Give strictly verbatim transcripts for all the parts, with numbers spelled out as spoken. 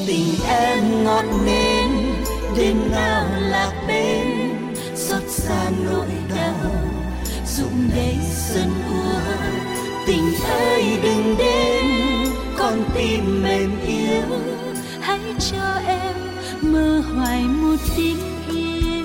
tình em ngọn nến, đêm nào lạc bên, xót xa nỗi đau rụng đầy sân úa. Tình ơi đừng đến, con tim mềm yếu, hãy cho em mơ hoài một tiếng yêu.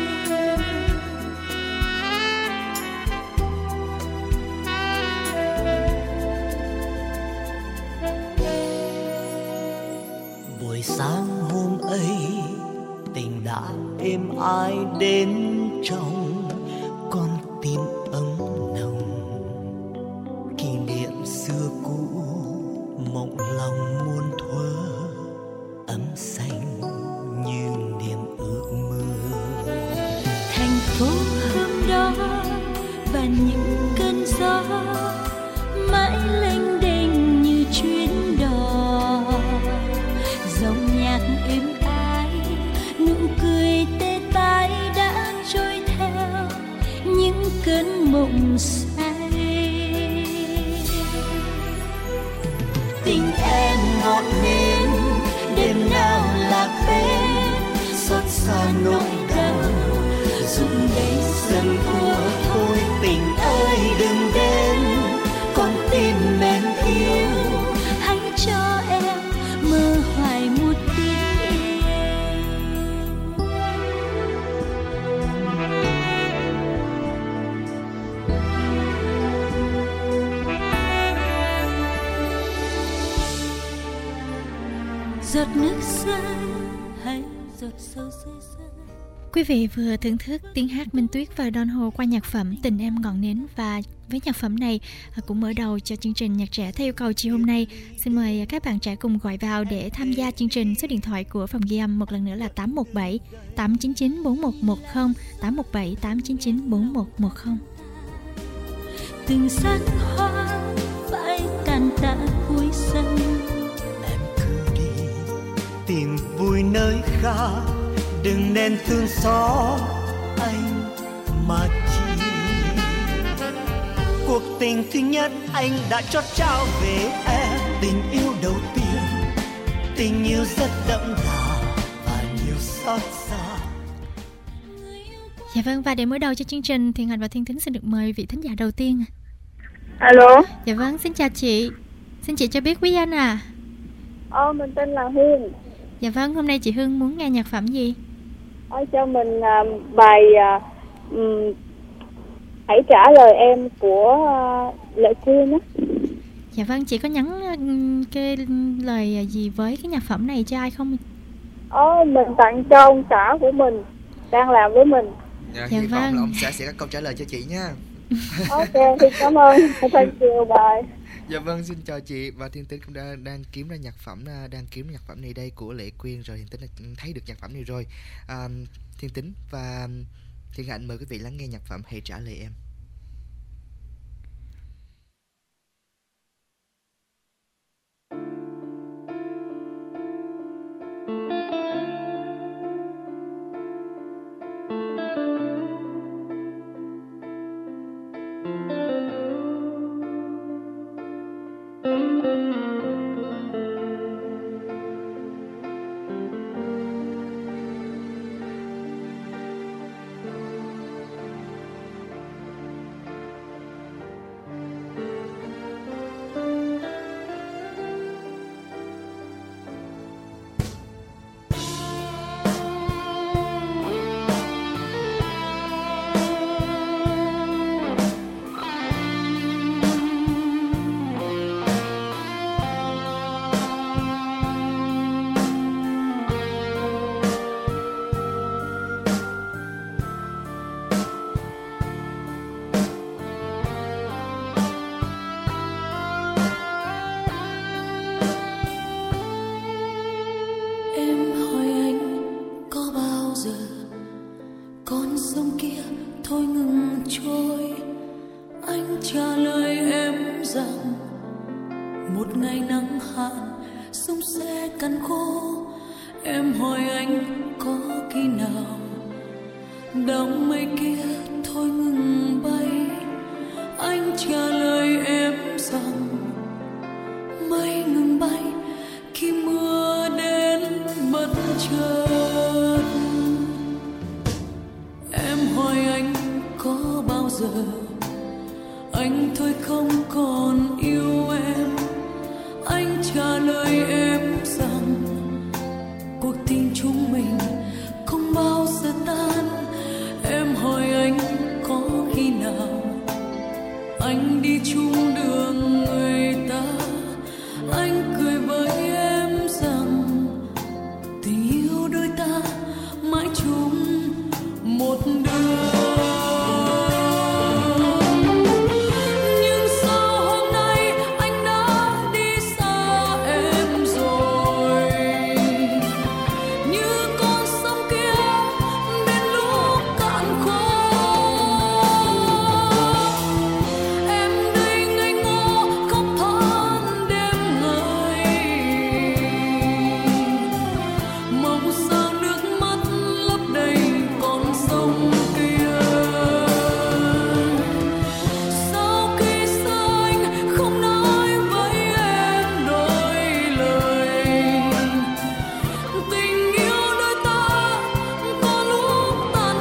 Buổi sáng hôm ấy, tình đã êm ái đến trong con tim ấm nồng. Kỷ niệm xưa cũ mộng lòng muôn thuở, ấm xanh như niềm ước mơ. Thành phố hôm đó và những cơn gió mãi lênh đênh như chuyến đò, dòng nhạc êm ái, nụ cười tê tái đã trôi theo những cơn mộng say. Tình em ngọn nến, đêm nào lạc bên, xót xa nỗi đau rụng đầy sân úa. Thôi tình ơi đừng đến, con tim mềm yếu, hãy cho em mơ hoài một tiếng yêu. Giọt nước rơi hay giọt sâu rơi rơi. Quý vị vừa thưởng thức tiếng hát Minh Tuyết và Don Hồ qua nhạc phẩm Tình Em Ngọn Nến. Và với nhạc phẩm này cũng mở đầu cho chương trình Nhạc Trẻ theo yêu cầu chiều hôm nay. Xin mời các bạn trẻ cùng gọi vào để tham gia chương trình. Số điện thoại của phòng ghi âm một lần nữa là tám một bảy tám chín chín bốn một một không, tám một bảy tám chín chín bốn một một không. Từng sắc hoa phải tàn tạ cuối xuân, em cứ đi tìm vui nơi khác, đừng nên thương xót anh mà chi. Cuộc tình thứ nhất anh đã trót trao về em, tình yêu đầu tiên, tình yêu rất đậm đà và nhiều xót xa. Dạ vâng, và để mở đầu cho chương trình, Thiện Hạnh và Thiên Tính xin được mời vị thính giả đầu tiên. Alo. Dạ vâng, xin chào chị. Xin chị cho biết quý danh à? Ờ, mình tên là Hương. Dạ vâng, hôm nay chị Hương muốn nghe nhạc phẩm gì? Ờ, cho mình uh, bài uh, um, Hãy Trả Lời Em của uh, Lệ Quyên á. Dạ vâng, chị có nhắn uh, cái lời gì với cái nhạc phẩm này cho ai không? Ờ, mình tặng cho ông xã của mình đang làm với mình. Dạ, dạ hy vâng. vọng là ông xã sẽ có câu trả lời cho chị nha. Ok, thì cảm ơn. Thank you, bye. Dạ vâng, xin chào chị. Và Thiên Tính cũng đang, đang kiếm ra nhạc phẩm đang kiếm nhạc phẩm này đây của Lệ Quyên rồi. Thiên Tính đã thấy được nhạc phẩm này rồi. à, Thiên Tính và Thiên Hạnh mời quý vị lắng nghe nhạc phẩm Hãy Trả Lời Em. Mây ngừng bay khi mưa đến. chợt em hỏi anh có bao giờ anh thôi không còn yêu em. Anh trả lời em rằng cuộc tình chúng mình không bao giờ tan. Em hỏi anh có khi nào anh đi chung đường người ta. Anh cười với em rằng tình yêu đôi ta mãi chung một đường. Nhưng sao hôm nay anh đã đi xa em rồi, như con sông kia đến lúc cạn khô. Em đây ngây ngô khóc than đêm ngày, mong sao nước mắt lấp đầy con sông kia. Sau khi xa anh không nói với em đôi lời, tình yêu đôi ta có lúc tàn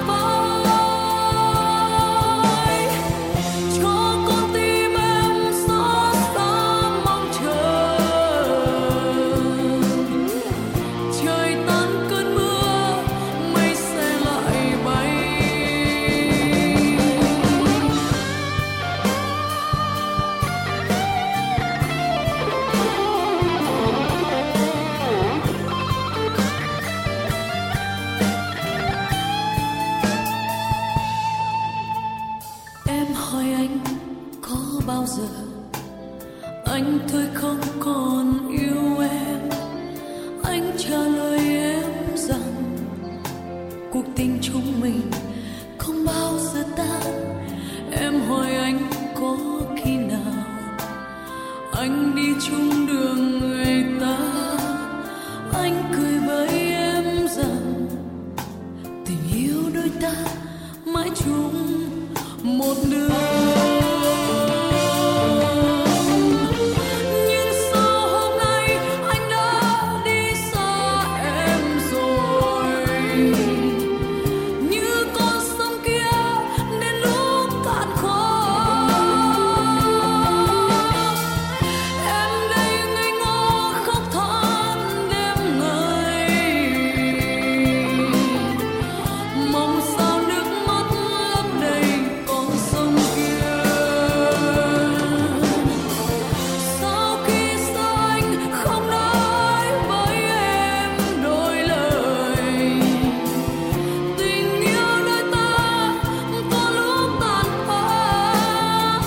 phai. Cho con tim em xót xa mong chờ, trời tan cơn mưa mây sẽ lại bay. Em hỏi anh có bao giờ anh thôi không còn yêu em. Anh trả lời em rằng cuộc tình chúng mình không bao giờ tan. Em hỏi anh có khi nào anh đi chung đường người ta. Anh cười với em rằng tình yêu đôi ta mãi chung một đường. Nhưng sao hôm nay anh đã đi xa em rồi, như con sông kia đến lúc cạn khô. Em đây ngây ngô khóc than đêm ngày, mong sao nước mắt lấp đầy con sông kia. Sau khi xa anh không nói với em đôi lời, tình yêu đôi ta có lúc tàn phai.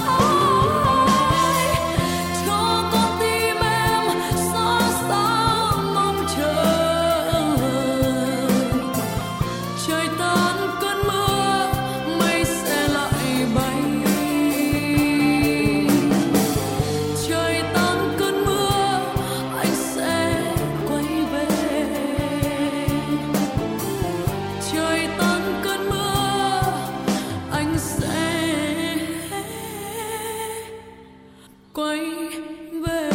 Cho con tim em xót xa mong chờ, trời tan cơn mưa mây sẽ lại bay. Trời tan cơn mưa anh sẽ quay về. Trời tan cơn mưa anh sẽ quay về.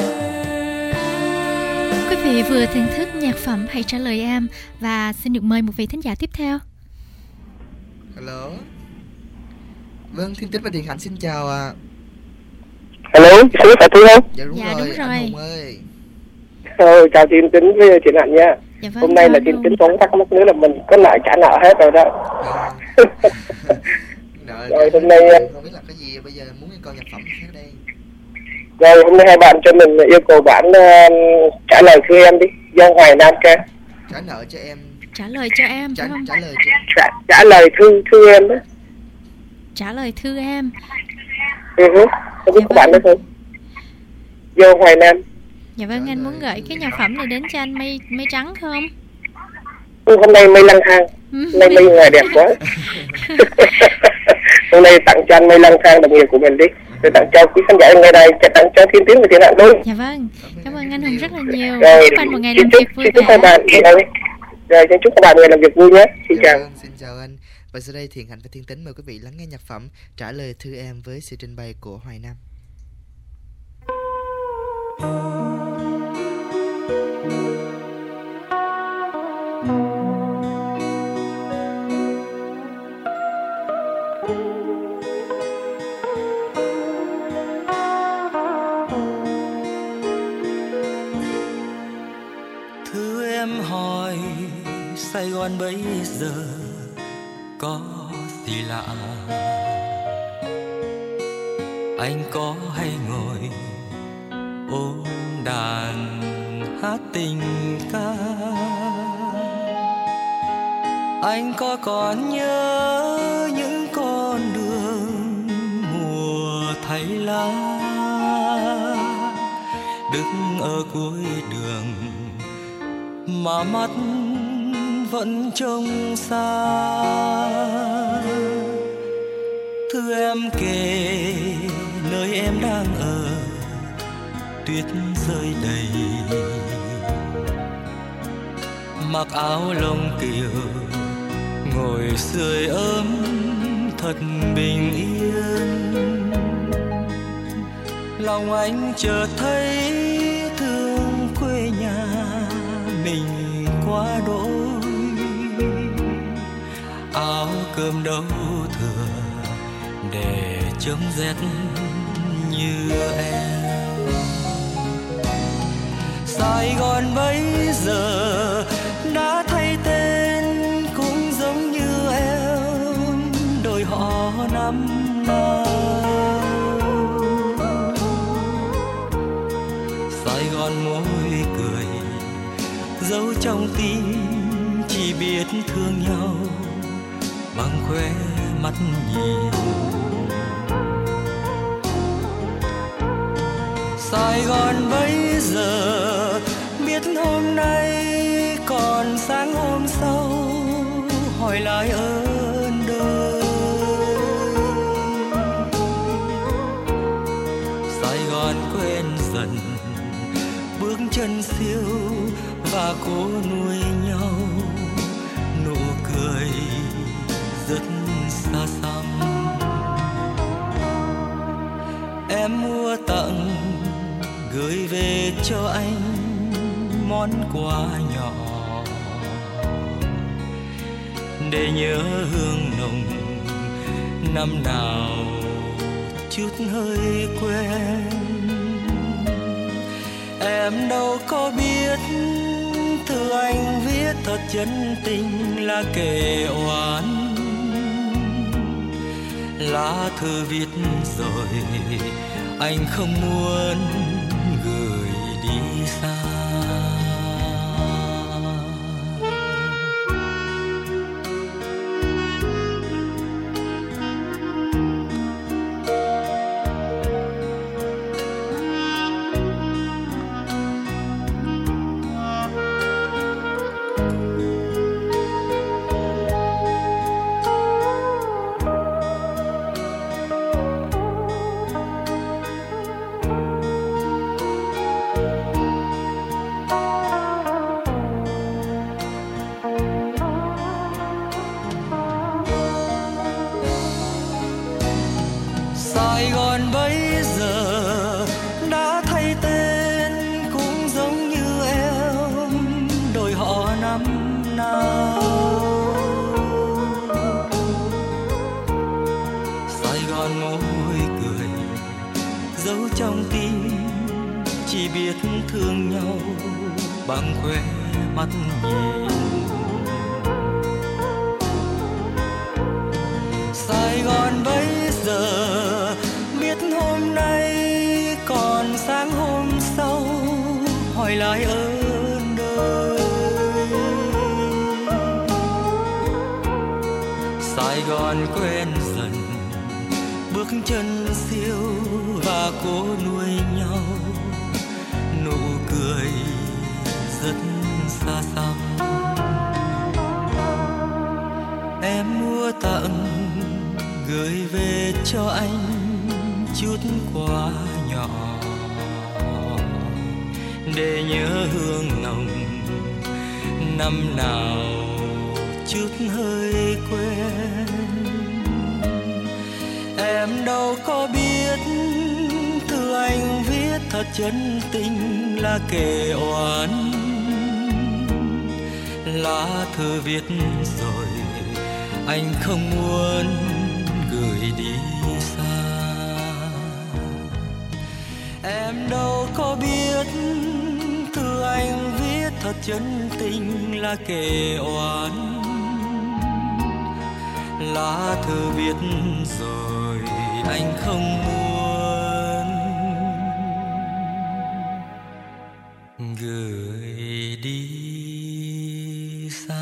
Quý vị vừa thưởng thức nhạc phẩm Hãy trả lời em và xin được mời một vị thính giả tiếp theo. Hello. Vâng, Thiên Tính và Thiện Hạnh xin chào ạ. Hello, xin phải Thư không? Dạ đúng Dạ, rồi, đúng rồi. anh Hùng ơi. Ờ, chào Thiên Tính với Thiện Hạnh nha. Dạ vâng, Hôm nay chào là anh Thiên Hùng. Tính có thắc mắc nữa là mình có nợ trả nợ hết rồi đó. À. Nợ Rồi, trả hôm nay, nợ, không biết là cái gì, bây giờ muốn cái con nhạc phẩm gì khác đây. Rồi hôm nay hai bạn cho mình yêu cầu bạn uh, trả lời Thư em đi, do Hoài Nam ca. Trả nợ cho em, Trả lời cho em trả phải không? trả lời cho Trả, trả lời Thư Thư em đó. Trả lời thư em. Ừ, hứ. Không biết Dạ có bạn đó vâng. không? Do Hoài Nam. Dạ vâng, Trả anh lời muốn gửi cái nhạc phẩm này đến cho anh Mây Mây Trắng không? Ừ, hôm nay mây lang thang, Ừ. hôm nay mây ngoài đẹp quá. Hôm nay tặng cho anh mây lang thang đồng nghiệp của mình đi. Rồi tặng cho quý khán giả ngày đây, sẽ tặng cho Thiên Tiến và Thiện Hạnh luôn. Dạ vâng, cảm ơn anh Hùng rất là nhiều. Rồi, Chúc anh một ngày xin làm chúc, việc vui xin chúc các vẻ. bạn, rồi, rồi xin chúc các bạn ngày làm việc vui nhé. Xin Dạ chào. vâng, xin chào anh. Và sau đây Thiện Hạnh và Thiên Tính mời quý vị lắng nghe nhạc phẩm Trả lời thư em với sự trình bày của Hoài Nam. Thank you. Sài Gòn bây giờ có gì lạ, anh có hay ngồi ôm đàn hát tình ca, anh có còn nhớ những con đường mùa thay lá, đứng ở cuối đường mà mắt vẫn trông xa. Thưa em kể nơi em đang ở, tuyết rơi đầy, mặc áo lông kiều ngồi sưởi ấm thật bình yên. Lòng anh chợt thấy thương quê nhà mình quá đỗi, áo cơm đâu thừa để chống rét như em. Sài Gòn bây giờ đã thay tên cũng giống như em, đổi họ năm nào. Sài Gòn môi cười giấu trong tim, chỉ biết thương nhau bằng khóe mắt nhìn. Sài Gòn bây giờ biết hôm nay còn sáng hôm sau, hỏi lại ơn đời. Sài Gòn quên dần bước chân siêu và cố nuôi nhau, nụ cười rất xa xăm. Em mua tặng gửi về cho anh món quà nhỏ, để nhớ hương nồng năm nào chút hơi quen. Em đâu có biết thư anh viết thật chân tình là kể oán, lá thư viết rồi anh không muốn gửi đi xa. Sài Gòn bây giờ đã thay tên cũng giống như em, đổi họ năm nào. Sài Gòn môi cười giấu trong tim, chỉ biết thương nhau bằng khóe mắt nhìn. Sài Gòn bây giờ biết hôm nay còn sáng hôm sau, hỏi lại ơn đời. Sài Gòn quên dần bước chân siêu và cố nuôi nhau, nụ cười rất xa xăm. Em mua tặng gửi về cho anh chút quà nhỏ, để nhớ hương nồng năm nào chút hơi quen. Em đâu có biết thư anh viết thật chân tình là kể oán, lá thư viết rồi anh không muốn gửi đi xa. Em đâu có biết thư anh viết thật thật chân tình là kể oán. Lá thư viết rồi anh không muốn gửi đi xa.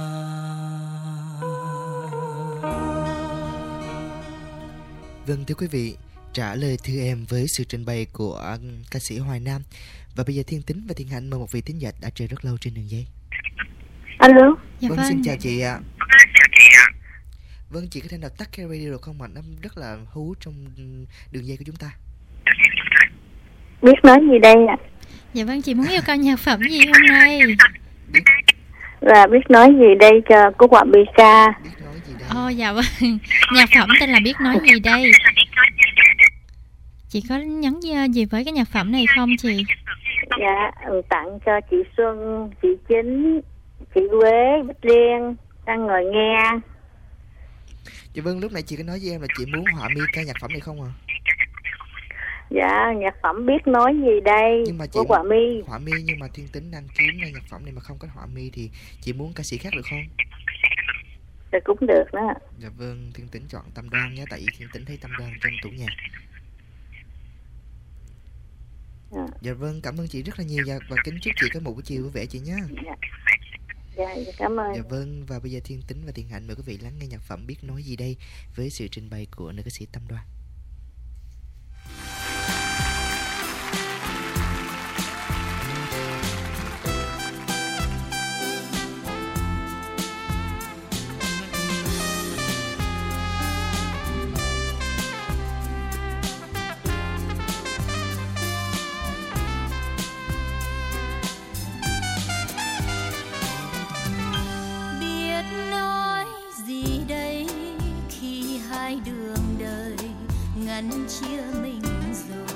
Vâng, thưa quý vị, trả lời thư em với sự trình bày của ca sĩ Hoài Nam. Và bây giờ Thiên Tính và Thiên Hạnh mời một vị thính giả đã chờ rất lâu trên đường dây. Alo. Dạ Vâng, vâng. xin chào chị ạ. Vâng, chị có thể nào tắt cái radio được không mà nó rất là hú trong đường dây của chúng ta. Biết nói gì đây ạ? Dạ vâng, chị muốn yêu cầu nhạc phẩm gì hôm nay? Và biết nói gì đây cho cô quả bì ca. Biết nói gì đây? Ồ dạ vâng, nhạc phẩm tên là Biết nói gì đây. Chị có nhắn gì với cái nhạc phẩm này không chị? Dạ, tặng cho chị Xuân, chị Chính, chị Quế, Bích Liên đang ngồi nghe. Dạ vâng, lúc nãy chị có nói với em là chị muốn họa mi ca nhạc phẩm này không à? Dạ, nhạc phẩm Biết nói gì đây Nhưng mà chị của Quả Mi. họa mi nhưng mà Thiên Tính đang kiếm ra nhạc phẩm này mà không có họa mi thì chị muốn ca sĩ khác được không? Thì cũng được đó. Dạ vâng, Thiên Tính chọn Tâm Đoan nhé, tại vì Thiên Tính thấy Tâm Đoan trong tủ nhạc. Dạ. Dạ vâng, cảm ơn chị rất là nhiều và, và kính chúc chị có một buổi chiều vui vẻ chị nhé. Dạ. Dạ, dạ, cảm ơn. Dạ vâng, và bây giờ Thiên Tính và Thiên Hạnh mời quý vị lắng nghe nhạc phẩm Biết nói gì đây với sự trình bày của nữ ca sĩ Tâm Đoan. chia mình rồi,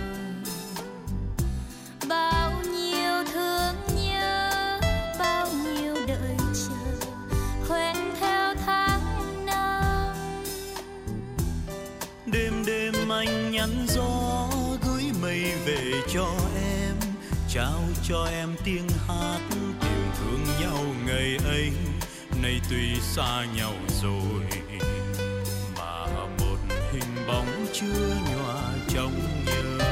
bao nhiêu thương nhớ, bao nhiêu đợi chờ, hoen theo tháng năm. Đêm đêm anh nhắn gió gửi mây về cho em, trao cho em tiếng hát tình thương nhau ngày ấy. Nay tuy xa nhau rồi mà một hình bóng chưa nhòa trong nhớ.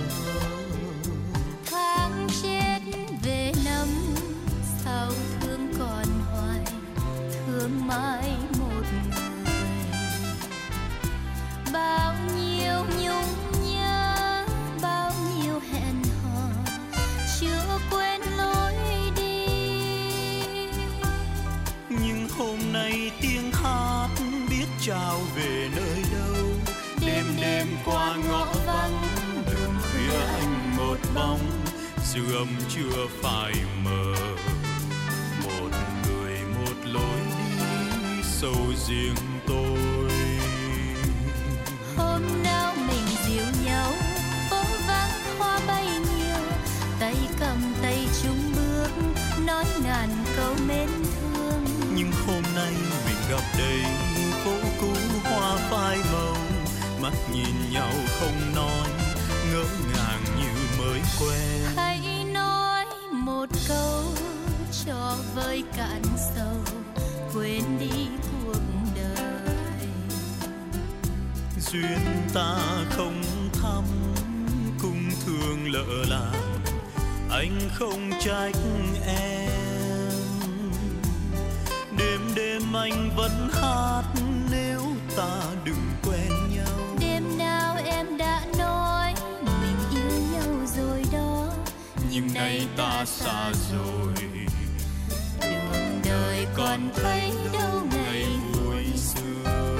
Tháng chết về năm sao thương còn hoài, thương mãi một người. Bao nhiêu nhung nhớ, bao nhiêu hẹn hò chưa quên lối đi. Nhưng hôm nay tiếng hát biết trao về nơi đâu. Đêm đêm qua ngõ vắng, đường khuya anh một bóng, dư âm chưa phai mờ. Một người một lối đi sâu riêng tôi. Hôm nào mình dìu nhau, phố vắng hoa bay nhiều, tay cầm tay chung bước, nói ngàn câu mến thương. Nhưng hôm nay mình gặp đây, phố cũ hoa phai màu, mắt nhìn nhau không nói, ngỡ ngàng như mới quen. Hãy nói một câu cho vơi cạn sầu, quên đi cuộc đời. Duyên ta không thắm, cung thương lỡ làng, anh không trách em. Đêm đêm anh vẫn hát nếu ta đừng quen nhau. Đêm nào em đã nói mình yêu nhau rồi đó, Nhưng nay ta xa rồi, đường đời còn thấy đâu ngày vui xưa.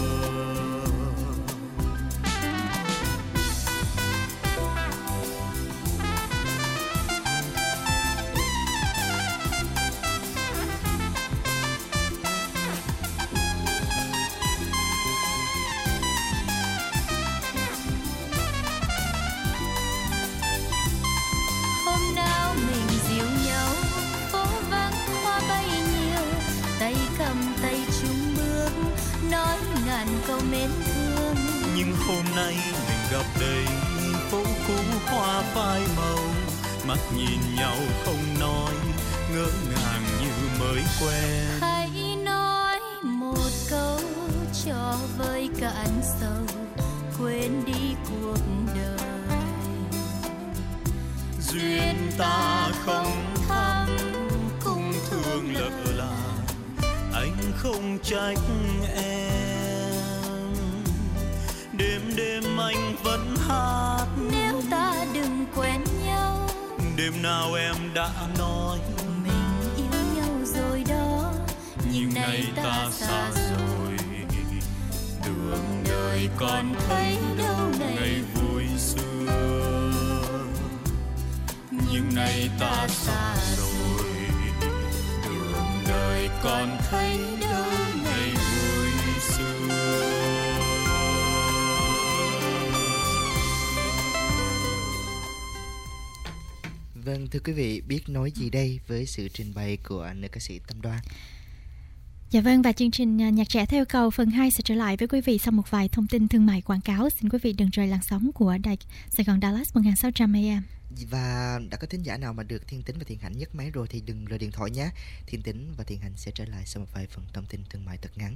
Hôm nào mình dìu nhau, phố vắng hoa bay nhiều, tay cầm tay chung bước, nói ngàn câu mến thương. Nhưng hôm nay mình gặp đây, phố cũ hoa phai màu, mắt nhìn nhau không nói, ngỡ ngàng như mới quen. Hãy nói một câu cho vơi cạn sầu, quên đi cuộc đời. Duyên ta không thắm, cũng thương lỡ làng, anh không trách em. Đêm đêm anh vẫn hát, nếu ta đừng quen nhau. Đêm nào em đã nói mình yêu nhau rồi đó, nhưng nay ta xa rồi. Đường đời còn thấy đâu ngày vui xưa, nhưng nay ta xa rồi. Đường đời còn thấy đâu ngày vui xưa. Vâng, thưa quý vị, biết nói gì đây với sự trình bày của nữ ca sĩ Tâm Đoan. Dạ vâng, và chương trình Nhạc Trẻ Theo Cầu phần hai sẽ trở lại với quý vị sau một vài thông tin thương mại quảng cáo. Xin quý vị đừng rời làn sóng của đài Sài Gòn Dallas một nghìn sáu trăm A M. Và đã có thính giả nào mà được Thiên Tính và Thiện Hạnh nhấc máy rồi thì đừng rời điện thoại nhé. Thiên Tính và Thiện Hạnh sẽ trở lại sau một vài phần thông tin thương mại thật ngắn.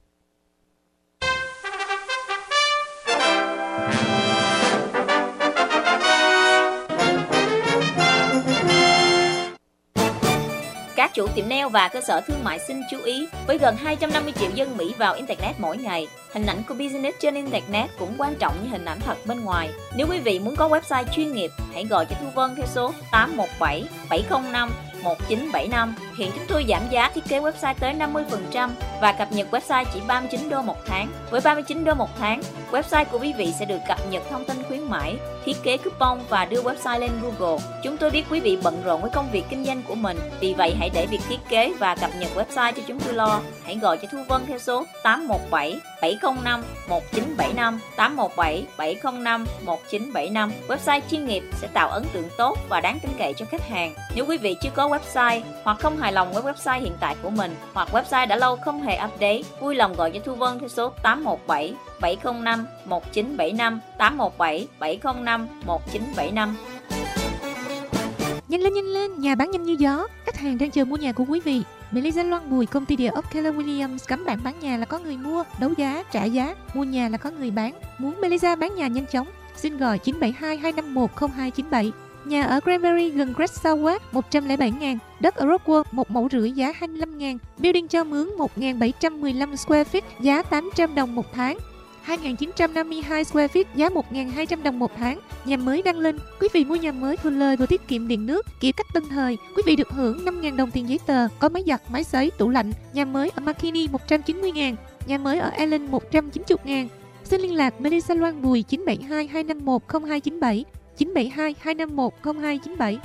Các chủ tiệm nail và cơ sở thương mại xin chú ý, với gần hai trăm năm mươi triệu dân Mỹ vào Internet mỗi ngày, hình ảnh của business trên Internet cũng quan trọng như hình ảnh thật bên ngoài. Nếu quý vị muốn có website chuyên nghiệp, hãy gọi cho Thu Vân theo số tám một bảy bảy không năm một chín bảy năm. Hiện chúng tôi giảm giá thiết kế website tới năm mươi phần trăm và cập nhật website chỉ ba mươi chín đô một tháng. Với ba mươi chín đô một tháng, website của quý vị sẽ được cập nhật thông tin khuyến mãi, thiết kế coupon và đưa website lên Google. Chúng tôi biết quý vị bận rộn với công việc kinh doanh của mình, vì vậy hãy để việc thiết kế và cập nhật website cho chúng tôi lo. Hãy gọi cho Thu Vân theo số tám một bảy bảy không năm một chín bảy năm, tám một bảy bảy không năm một chín bảy năm. Website chuyên nghiệp sẽ tạo ấn tượng tốt và đáng tin cậy cho khách hàng. Nếu quý vị chưa có website hoặc không hài lòng với website hiện tại của mình, hoặc website đã lâu không hề update, vui lòng gọi cho Thu Vân theo số tám một bảy bảy không năm một chín bảy năm, tám một bảy bảy không năm một chín bảy năm. Nhanh lên nhanh lên, nhà bán nhanh như gió. Khách hàng đang chờ mua nhà của quý vị. Melissa Loan Bùi, công ty địa ốc Keller Williams cấm bạn bán nhà là có người mua, đấu giá, trả giá, mua nhà là có người bán. Muốn Melissa bán nhà nhanh chóng, xin gọi chín bảy hai hai năm một không hai chín bảy. Nhà ở Granbury gần Great Southwest một trăm lẻ bảy nghìn, đất ở Rockwood một mẫu rưỡi giá hai mươi lăm nghìn, building cho mướn một nghìn bảy trăm mười lăm square feet giá tám trăm đồng một tháng, hai nghìn chín trăm năm mươi hai square feet giá một nghìn hai trăm đồng một tháng. Nhà mới đăng lên, quý vị mua nhà mới vừa lời vừa tiết kiệm điện nước, kiểu cách tân thời. Quý vị được hưởng năm nghìn đồng tiền giấy tờ, có máy giặt, máy sấy, tủ lạnh. Nhà mới ở McKinney một trăm chín mươi nghìn, nhà mới ở Allen một trăm chín mươi nghìn. Xin liên lạc Melissa Loan Bùi chín bảy hai hai năm một không hai chín bảy, chín bảy hai hai năm một không hai chín bảy.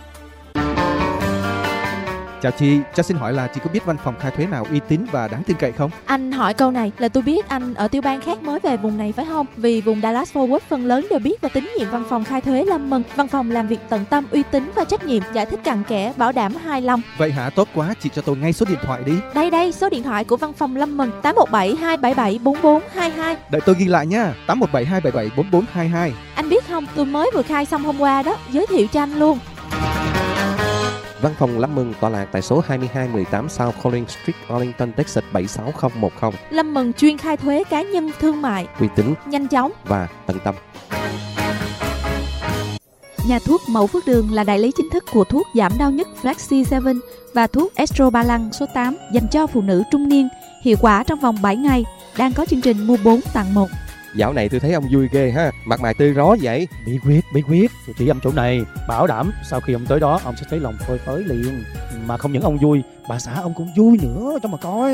Chào chị, cho xin hỏi là chị có biết văn phòng khai thuế nào uy tín và đáng tin cậy không? Anh hỏi câu này là tôi biết anh ở tiểu bang khác mới về vùng này phải không? Vì vùng Dallas Fort Worth phần lớn đều biết và tín nhiệm văn phòng khai thuế Lâm Mừng. Văn phòng làm việc tận tâm, uy tín và trách nhiệm, giải thích cặn kẽ, bảo đảm hài lòng. Vậy hả, tốt quá, chị cho tôi ngay số điện thoại đi. Đây đây, số điện thoại của văn phòng Lâm Mừng tám một bảy hai bảy bảy bốn bốn hai hai. Đợi tôi ghi lại nha, tám một bảy hai bảy bảy bốn bốn hai hai. Anh biết không, tôi mới vừa khai xong hôm qua đó, giới thiệu cho anh luôn. Văn phòng Lâm Mừng tọa lạc tại số hai hai một tám South Collins Street, Arlington, Texas bảy sáu không một không. Lâm Mừng chuyên khai thuế cá nhân, thương mại, uy tín, nhanh chóng và tận tâm. Nhà thuốc Mậu Phước Đường là đại lý chính thức của thuốc giảm đau nhức Flexi bảy và thuốc Estrobalan số tám dành cho phụ nữ trung niên, hiệu quả trong vòng bảy ngày, đang có chương trình mua bốn tặng một. Dạo này tôi thấy ông vui ghê ha, mặt mày tươi rói vậy. Bí quyết, bí quyết, tôi chỉ ông chỗ này, bảo đảm sau khi ông tới đó ông sẽ thấy lòng phơi phới liền. Mà không những ông vui, bà xã ông cũng vui nữa, cho mà coi.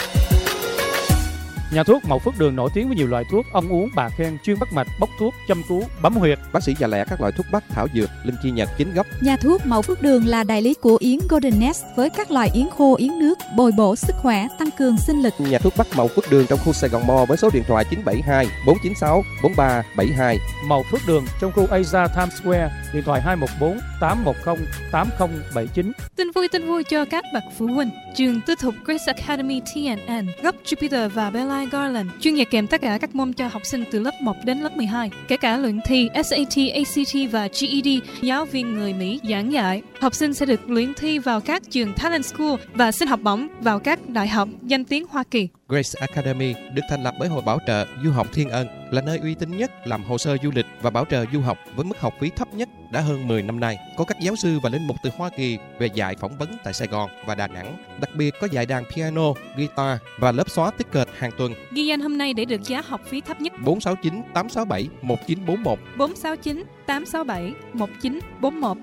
Nhà thuốc Mậu Phước Đường nổi tiếng với nhiều loại thuốc ông uống bà khen, chuyên bắt mạch, bốc thuốc, châm cứu, bấm huyệt. Bác sĩ già lẻ các loại thuốc bắc, thảo dược, linh chi nhật chính gốc. Nhà thuốc Mậu Phước Đường là đại lý của yến Golden Nest với các loại yến khô, yến nước, bồi bổ sức khỏe, tăng cường sinh lực. Nhà thuốc bắc Mậu Phước Đường trong khu Sài Gòn Mall với số điện thoại chín bảy hai bốn chín sáu bốn ba bảy hai. Mậu Phước Đường trong khu Asia Times Square, điện thoại hai một bốn tám một không tám không bảy chín. Tin vui tin vui cho các bậc phụ huynh. Trường tư thục Grace Academy T N N gấp Jupiter và Bella Online Garland chuyên dạy kèm tất cả các môn cho học sinh từ lớp một đến lớp mười hai, kể cả luyện thi ét a tê, a xê tê và giê e đê. Giáo viên người Mỹ giảng dạy. Học sinh sẽ được luyện thi vào các trường Talent School và xin học bổng vào các đại học danh tiếng Hoa Kỳ. Grace Academy được thành lập bởi Hội Bảo trợ Du học Thiên Ân, là nơi uy tín nhất làm hồ sơ du lịch và bảo trợ du học với mức học phí thấp nhất đã hơn mười năm nay. Có các giáo sư và linh mục từ Hoa Kỳ về dạy phỏng vấn tại Sài Gòn và Đà Nẵng. Đặc biệt có dạy đàn piano, guitar và lớp xóa tích kệt hàng tuần. Ghi danh hôm nay để được giá học phí thấp nhất. bốn sáu chín tám sáu bảy một chín bốn một bốn sáu chín tám sáu bảy một chín bốn một.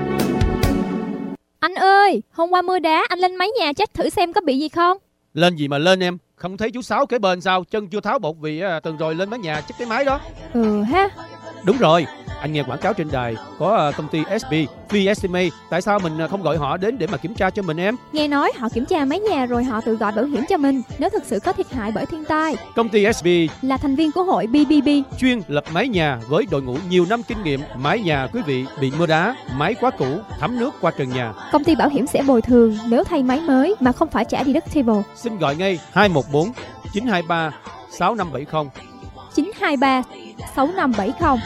Anh ơi, hôm qua mưa đá, anh lên mái nhà check thử xem có bị gì không? Lên gì mà lên em? Không thấy chú Sáu kế bên sao? Chân chưa tháo bột vì à, tuần rồi lên mái nhà check cái máy đó. Ừ ha. Đúng rồi, anh nghe quảng cáo trên đài có uh, công ty ét bê, Free Estimate. Tại sao mình uh, không gọi họ đến để mà kiểm tra cho mình em? Nghe nói họ kiểm tra mái nhà rồi họ tự gọi bảo hiểm cho mình nếu thực sự có thiệt hại bởi thiên tai. Công ty ét bê là thành viên của hội bê bê bê, chuyên lập mái nhà với đội ngũ nhiều năm kinh nghiệm. Mái nhà quý vị bị mưa đá, máy quá cũ, thấm nước qua trần nhà. Công ty bảo hiểm sẽ bồi thường nếu thay máy mới mà không phải trả deductible. Xin gọi ngay hai một bốn chín hai ba sáu năm bảy không chín hai ba sáu năm bảy không.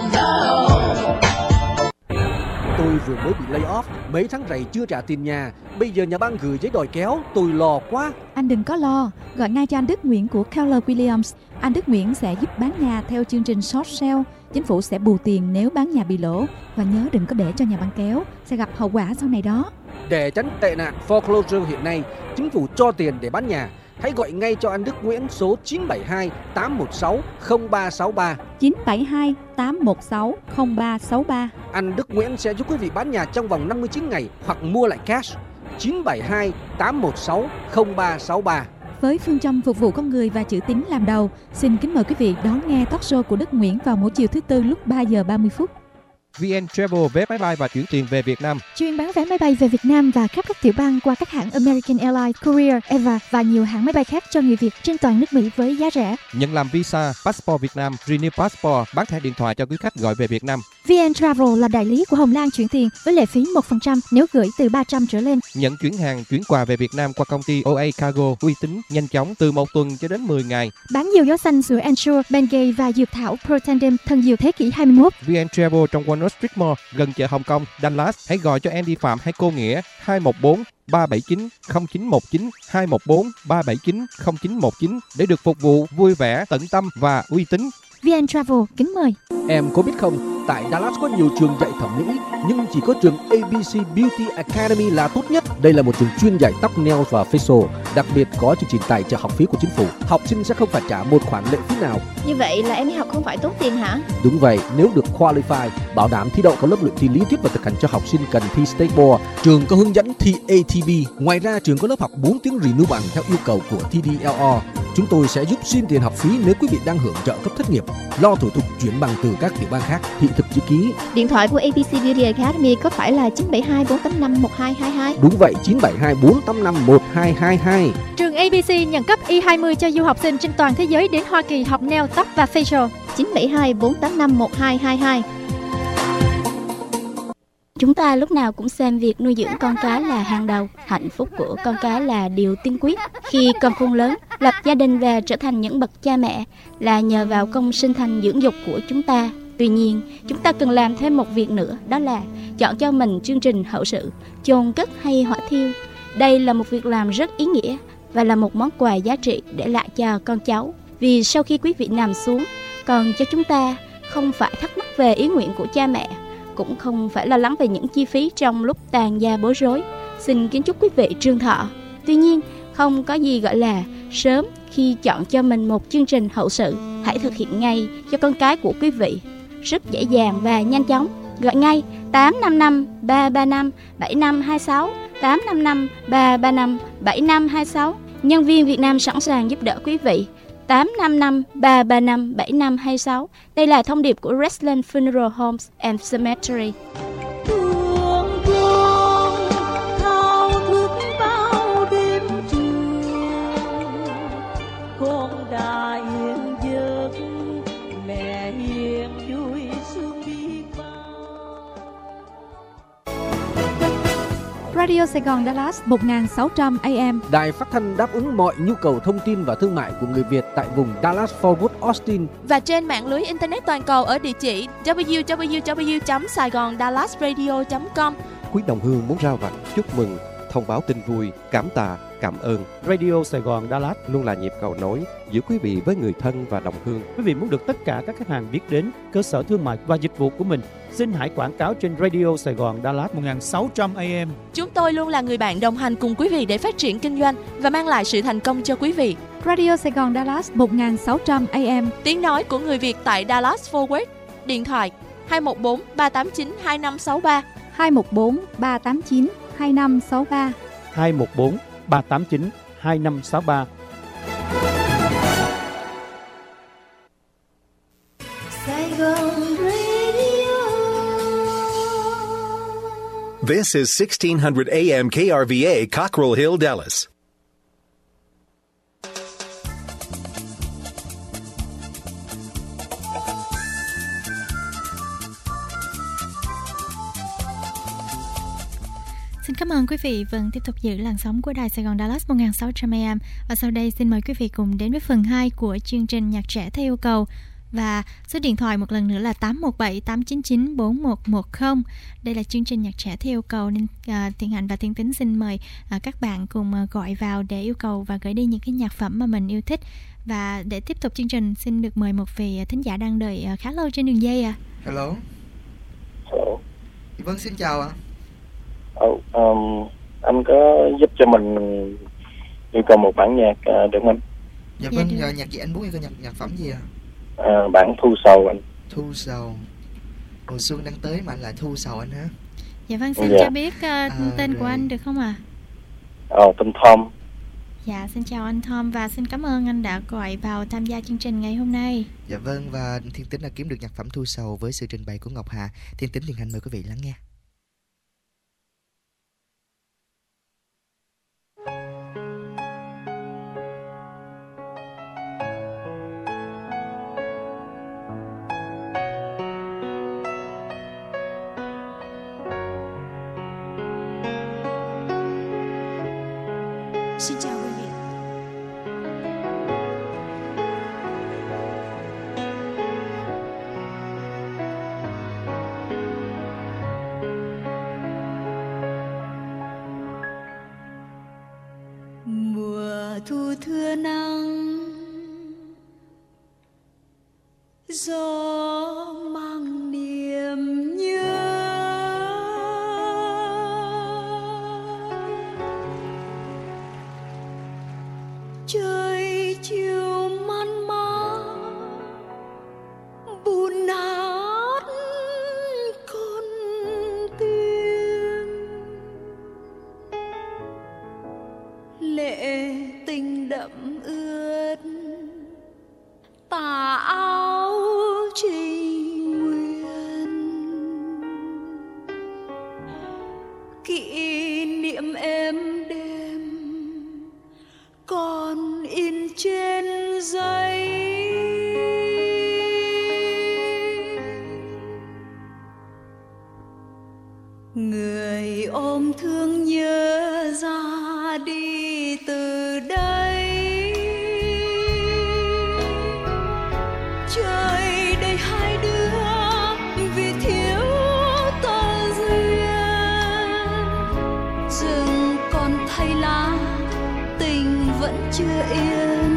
Tôi vừa mới bị lay off, mấy tháng rày chưa trả tiền nhà. Bây giờ nhà băng gửi giấy đòi kéo, tôi lo quá. Anh đừng có lo, gọi ngay cho anh Đức Nguyễn của Keller Williams. Anh Đức Nguyễn sẽ giúp bán nhà theo chương trình short sale. Chính phủ sẽ bù tiền nếu bán nhà bị lỗ. Và nhớ đừng có để cho nhà băng kéo, sẽ gặp hậu quả sau này đó. Để tránh tệ nạn foreclosure hiện nay, chính phủ cho tiền để bán nhà. Hãy gọi ngay cho anh Đức Nguyễn số chín bảy hai tám một sáu không ba sáu ba. chín bảy hai tám một sáu không ba sáu ba. Anh Đức Nguyễn sẽ giúp quý vị bán nhà trong vòng năm mươi chín ngày hoặc mua lại cash. chín bảy hai tám một sáu không ba sáu ba. Với phương châm phục vụ con người và chữ tín làm đầu, xin kính mời quý vị đón nghe talk show của Đức Nguyễn vào mỗi chiều thứ tư lúc ba giờ ba mươi phút. vê en Travel, vé máy bay và chuyển tiền về Việt Nam. Chuyên bán vé máy bay về Việt Nam và khắp các tiểu bang qua các hãng American Airlines, Courier, Eva và nhiều hãng máy bay khác cho người Việt trên toàn nước Mỹ với giá rẻ. Nhận làm visa, passport Việt Nam, renew passport, bán thẻ điện thoại cho quý khách gọi về Việt Nam. vê en Travel là đại lý của Hồng Lan chuyển tiền với lệ phí một phần trăm nếu gửi từ ba trăm trở lên. Nhận chuyển hàng, chuyển quà về Việt Nam qua công ty ô a Cargo, uy tín, nhanh chóng, từ một tuần cho đến mười ngày. Bán dầu gió xanh sữa Ensure, Bengay và dược thảo Pro Tandem thân diều thế kỷ hai mươi mốt. vê en Travel trong Walnut Street Mall, gần chợ Hồng Kông, Dallas. Hãy gọi cho Andy Phạm hay cô Nghĩa hai một bốn ba bảy chín không chín một chín hai một bốn ba bảy chín không chín một chín để được phục vụ vui vẻ, tận tâm và uy tín. vê en Travel kính mời. Em có biết không, tại Dallas có nhiều trường dạy thẩm mỹ, nhưng chỉ có trường a bê xê Beauty Academy là tốt nhất. Đây là một trường chuyên dạy tóc, nails và facial, đặc biệt có chương trình tài trợ học phí của chính phủ. Học sinh sẽ không phải trả một khoản lệ phí nào. Như vậy là em đi học không phải tốn tiền hả? Đúng vậy, nếu được qualify, bảo đảm thi đậu có lớp luyện thi lý thuyết và thực hành cho học sinh cần thi State Board. Trường có hướng dẫn thi a tê bê. Ngoài ra, trường có lớp học bốn tiếng renew bằng theo yêu cầu của tê đê lờ rờ. Chúng tôi sẽ giúp xin tiền học phí nếu quý vị đang hưởng trợ cấp thất nghiệp. Lo thủ tục chuyển bằng từ các tiểu bang khác, thị thực chữ ký. Điện thoại của a bê xê Beauty Academy có phải là chín bảy hai bốn tám năm một hai hai hai? Đúng vậy, chín bảy hai bốn tám năm một hai hai hai. Trường a bê xê nhận cấp i hai mươi cho du học sinh trên toàn thế giới đến Hoa Kỳ học nail, tóc và facial. chín bảy hai bốn tám năm một hai hai hai. Chúng ta lúc nào cũng xem việc nuôi dưỡng con cái là hàng đầu. Hạnh phúc của con cái là điều tiên quyết. Khi con khôn lớn, lập gia đình và trở thành những bậc cha mẹ là nhờ vào công sinh thành dưỡng dục của chúng ta. Tuy nhiên, chúng ta cần làm thêm một việc nữa, đó là chọn cho mình chương trình hậu sự, chôn cất hay hỏa thiêu. Đây là một việc làm rất ý nghĩa và là một món quà giá trị để lại cho con cháu. Vì sau khi quý vị nằm xuống, còn cho chúng ta không phải thắc mắc về ý nguyện của cha mẹ, cũng không phải lo lắng về những chi phí trong lúc tàn gia bối rối. Xin kính chúc quý vị trường thọ. Tuy nhiên, không có gì gọi là sớm khi chọn cho mình một chương trình hậu sự. Hãy thực hiện ngay cho con cái của quý vị. Rất dễ dàng và nhanh chóng. Gọi ngay tám năm năm ba ba năm bảy năm hai sáu, tám năm năm ba ba năm bảy năm hai sáu. Nhân viên Việt Nam sẵn sàng giúp đỡ quý vị. tám năm năm ba ba năm bảy năm hai sáu. Đây là thông điệp của Westland Funeral Homes and Cemetery. Radio Sài Gòn Dallas một nghìn sáu trăm A M. Đài phát thanh đáp ứng mọi nhu cầu thông tin và thương mại của người Việt tại vùng Dallas Fort Worth Austin và trên mạng lưới internet toàn cầu ở địa chỉ w w w chấm saigon dallas radio chấm com. Quý đồng hương muốn rao vặt, chúc mừng, thông báo tin vui, cảm tạ, cảm ơn. Radio Sài Gòn Dallas luôn là nhịp cầu nối giữa quý vị với người thân và đồng hương. Quý vị muốn được tất cả các khách hàng biết đến cơ sở thương mại và dịch vụ của mình, xin hãy quảng cáo trên Radio Sài Gòn Dallas một nghìn sáu trăm A M. Chúng tôi luôn là người bạn đồng hành cùng quý vị để phát triển kinh doanh và mang lại sự thành công cho quý vị. Radio Sài Gòn Dallas một nghìn sáu trăm A M. Tiếng nói của người Việt tại Dallas Fort Worth. Điện thoại hai một bốn ba tám chín hai năm sáu ba, hai một bốn ba tám chín hai năm sáu ba, hai một bốn ba tám chín hai năm sáu ba. This is sixteen hundred A M K R V A, Cockrell Hill, Dallas. Xin cảm ơn quý vị vẫn tiếp tục giữ làn sóng của Đài Sài Gòn Dallas một nghìn sáu trăm A M. Và sau đây xin mời quý vị cùng đến với phần hai của chương trình Nhạc trẻ theo yêu cầu. Và số điện thoại một lần nữa là tám một bảy tám chín chín bốn một một không. Đây là chương trình Nhạc trẻ theo yêu cầu nên uh, Thiện Hạnh và Thiên Tính xin mời uh, các bạn cùng uh, gọi vào để yêu cầu và gửi đi những cái nhạc phẩm mà mình yêu thích. Và để tiếp tục chương trình xin được mời một vị thính giả đang đợi uh, khá lâu trên đường dây à. Hello. Hello. Vâng, xin chào ạ. Oh, um, anh có giúp cho mình yêu cầu một bản nhạc uh, được không anh? Dạ vâng, dạ, nhạc gì anh muốn yêu cầu nhạc, nhạc phẩm gì ạ? À, bản Thu Sầu anh. Thu Sầu. Mùa xuân đang tới mà anh lại thu sầu anh hả? Dạ vâng, xin dạ. cho biết uh, à, tên rồi. của anh được không ạ? À? Ờ, tên Tom. Dạ, xin chào anh Tom và xin cảm ơn anh đã gọi vào tham gia chương trình ngày hôm nay. Dạ vâng, và Thiên Tính đã kiếm được nhạc phẩm Thu Sầu với sự trình bày của Ngọc Hà. Thiên Tính Thiện Hạnh mời quý vị lắng nghe. Xin chào quý vị. Mùa thu thưa nắng, gió mang niềm nhớ. Trời chiều man mát buồn nát con tim, lệ tình đậm ướt tà áo trình nguyện, kỷ niệm êm đêm còn in trên giấy. Người ôm thương nhớ ra đi từ đây, trời đầy hai đứa vì thiếu tơ duyên, rừng còn thay lá tình vẫn chưa yên,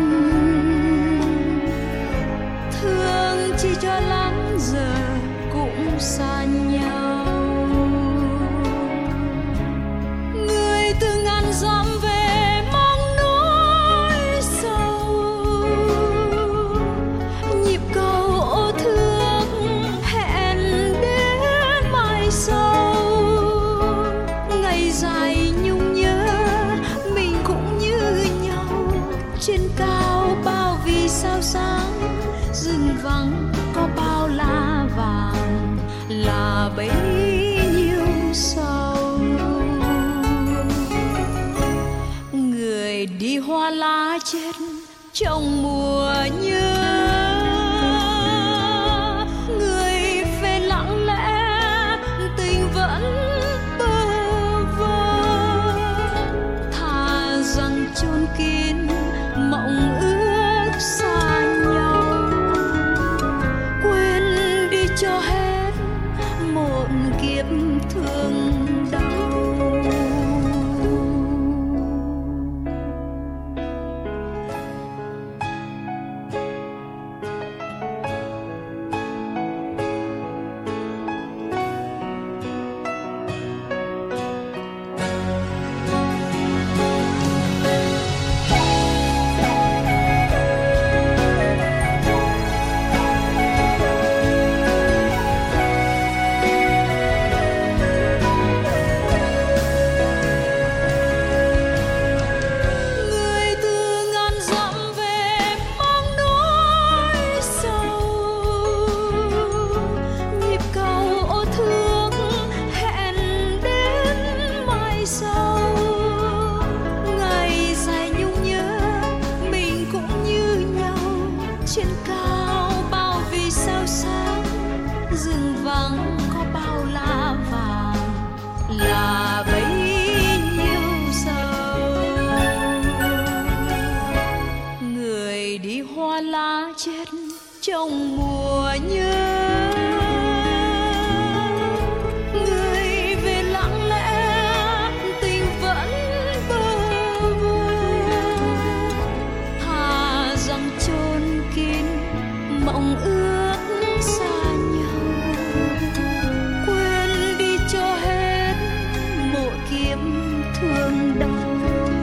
thương chỉ cho lắm giờ cũng xa nhau. Người từ ngàn dặm về mang nỗi sầu, nhịp cầu ô thương hẹn đến mai sau. Ngày dài nhung nhớ mình cũng như nhau, trên cao bao vì sao sáng, rừng vắng có bao lá vàng là bấy nhiêu sầu. Người đi hoa lá chết trong mùa nhớ, người về lặng lẽ tình vẫn bơ vơ. rừng vắng có bao la vàng là bấy nhiêu sầu. Người đi hoa lá chết trong mùa nhớ, người về lặng lẽ tình vẫn bơ vơ. Thà rằng chôn kín mộng ước xa nhau, quên đi cho hết một kiếp thương đau.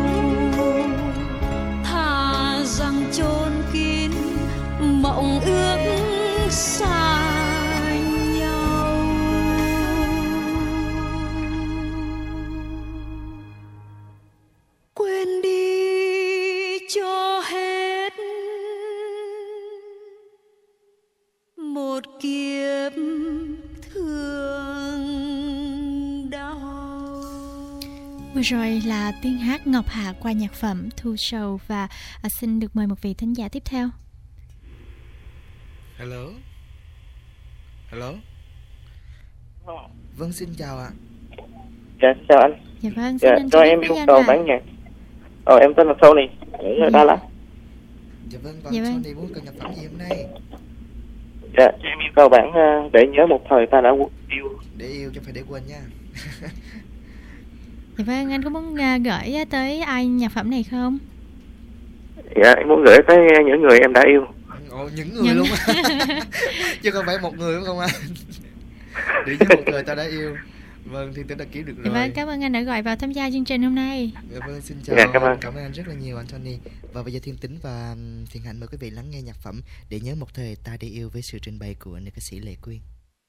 Thà rằng chôn kín mộng ước xa nhau. Quên đi cho hết một kiếp thương đau. Vừa rồi là tiếng hát Ngọc Hạ qua nhạc phẩm Thu Sầu. Và à, xin được mời một vị thính giả tiếp theo. Hello. Hello. Vâng, xin chào ạ. Dạ, chào anh. Dạ vâng, xin dạ, anh cho em yêu cầu bán nhạc. Ờ, em tên là Tony, ở Đà Lạt. Dạ vâng, vâng, dạ vâng. Tony muốn cần nhạc phẩm gì hôm nay? Dạ, cho em yêu cầu bản uh, để nhớ một thời ta đã yêu. Để yêu chứ phải để quên nha. Dạ vâng, anh có muốn uh, gửi tới ai nhạc phẩm này không? Dạ, em muốn gửi tới những người em đã yêu. Ồ, những người những... luôn á. Chứ không phải một người đúng không anh? Để nhớ một thời ta đã yêu. Vâng, Thiên Tính đã kiếm được rồi. Dạ vâng, cảm ơn anh đã gọi vào tham gia chương trình hôm nay. Dạ vâng, xin chào. Dạ, cảm ơn. Cảm ơn anh rất là nhiều, anh Tony. Và bây giờ Thiên Tính và Thiện Hạnh mời quý vị lắng nghe nhạc phẩm Để Nhớ Một Thời Ta Đã Yêu với sự trình bày của nữ ca sĩ Lệ Quyên.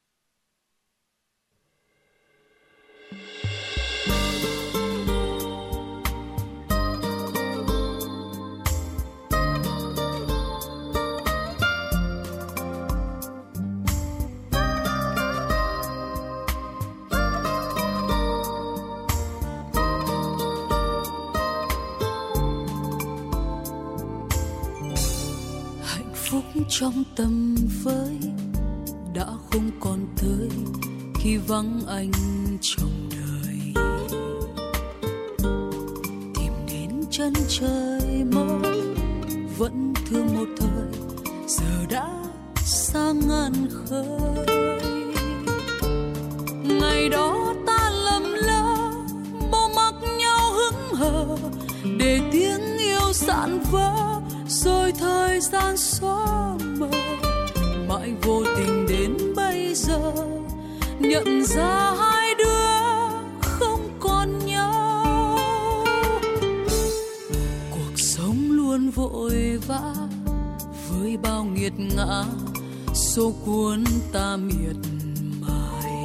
Trong tầm với đã không còn tới khi vắng anh trong đời, tìm đến chân trời mới vẫn thương một thời, giờ đã xa ngàn khơi. Ngày đó ta lầm lỡ bỏ mặc nhau hững hờ để tiếng yêu dạn vỡ, rồi thời gian xóa mờ, mãi vô tình đến bây giờ nhận ra hai đứa không còn nhau. Cuộc sống luôn vội vã với bao nghiệt ngã, số cuốn ta miệt mài.